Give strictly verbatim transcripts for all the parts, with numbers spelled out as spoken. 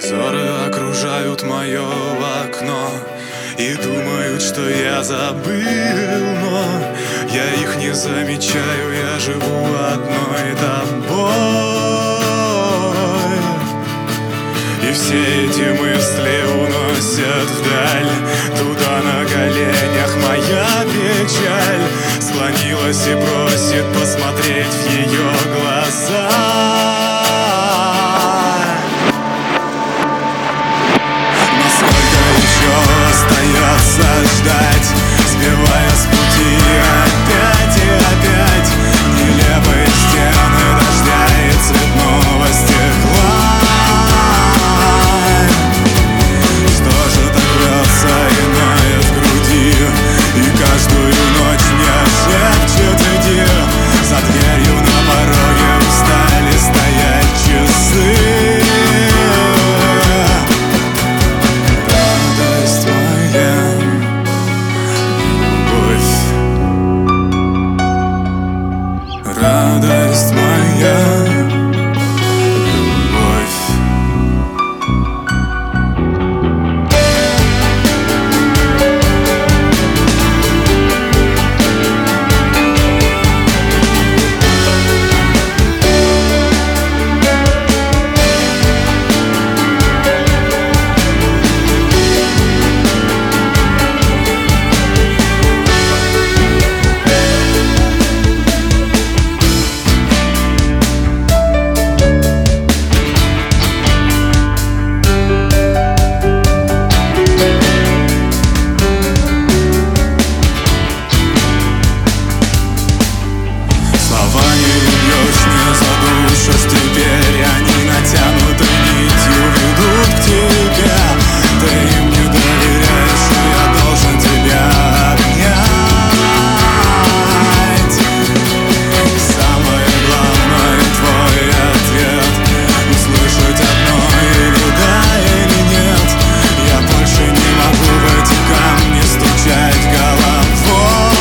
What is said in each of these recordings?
Взоры окружают мое окно и думают, что я забыл, но я их не замечаю, я живу одной тобой. И все эти мысли уносят вдаль, туда на коленях моя печаль склонилась и просит посмотреть в ее глаза. Остается ждать, сбивая с пути опять и опять нелепые стены дождя и цветного стекла. Что же так рвется и ноет в груди, и каждую ночь мне шепчет: иди. За дверью на пороге устали стоять часы. Радость моя, любовь. Теперь они натянутой нитью ведут к тебе. Ты им не доверяешь, и я должен тебя обнять. Самое главное — твой ответ. Услышать одно или да, или нет. Я больше не могу в эти камни стучать головой.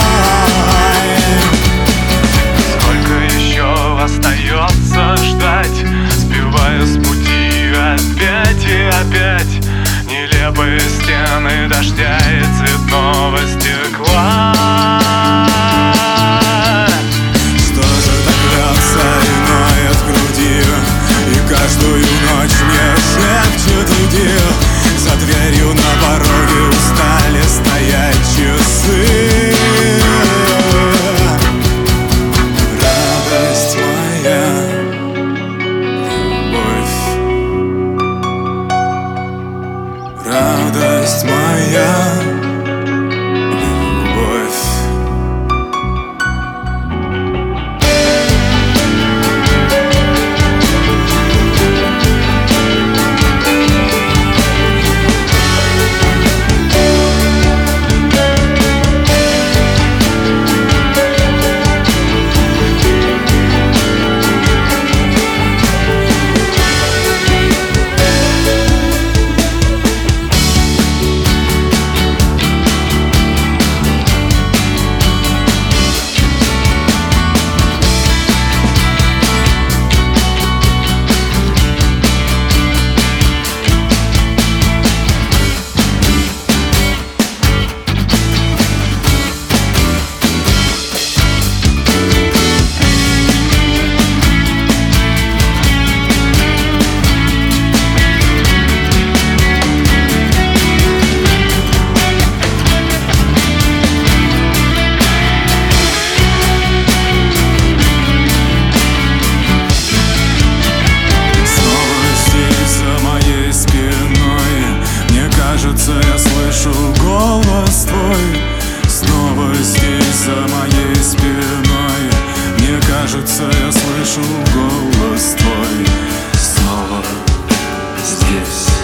Сколько еще остается ждать, сбивая с пути опять и опять нелепые стены дождя и цветного стекла. Что же так рвется и ноет в груди, и каждую ночь мне шепчет: иди. За дверью на пороге устали стоять часы. Радость моя, радость моя, любовь. Я слышу голос твой, снова здесь за моей спиной. Мне кажется, я слышу голос твой, снова здесь.